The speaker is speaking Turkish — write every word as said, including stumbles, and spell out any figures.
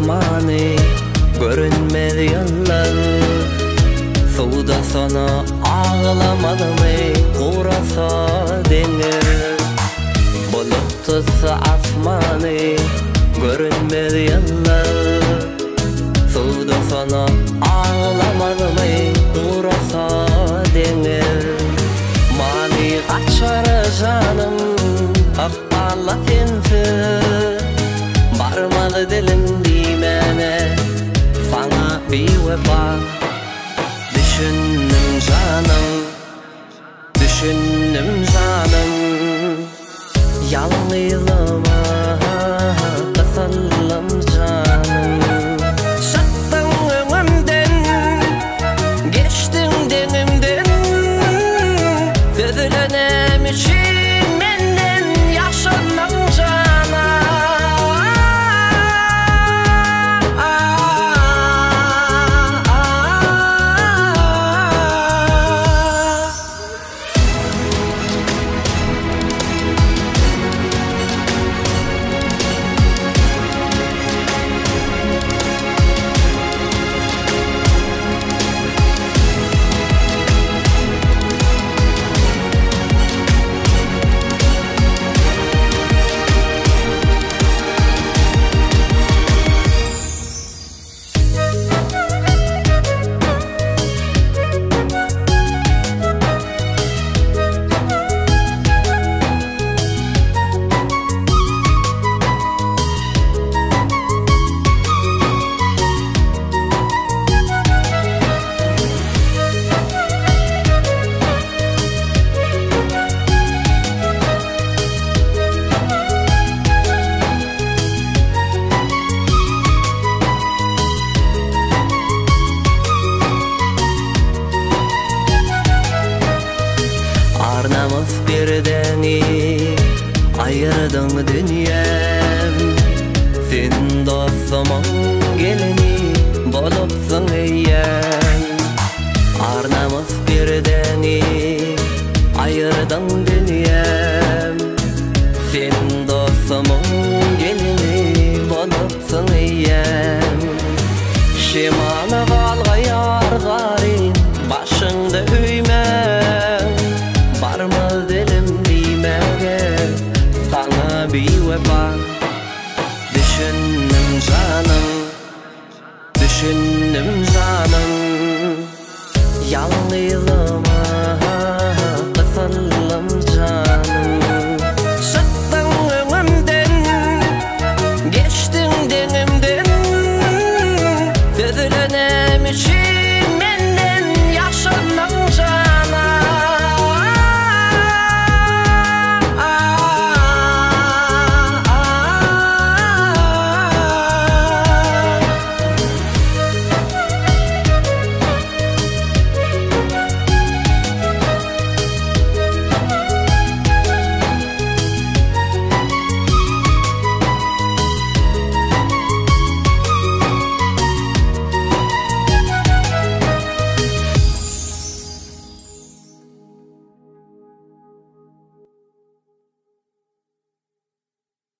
asmanı görünmedi yıllar. Suda sana ağlamadı mı kurasa denir. Bulutsa asmanı görünmedi yıllar. Suda sana ağlamadı mı kurasa denir. Mani kaçar canım akballa sensiz. Barmadı dilim dimene sana bir vefa. Düşündüm canım, düşündüm canım, yalnızlığıma kısıldım canım. Çıktın önümden, geçtin denimden, sözlenem için menden yaşandım canım. Arnamız birdeni ayırdın dünyam. Sen dostumun gelini bolupsun eyyem. Arnamız birdeni ayırdın dünyam. Sen dostumun gelini bolupsun eyyem. Şimanı kalga yar garin başında üymem. Barmaz dilim dimege sana bir vefa. Düşündüm canım, düşündüm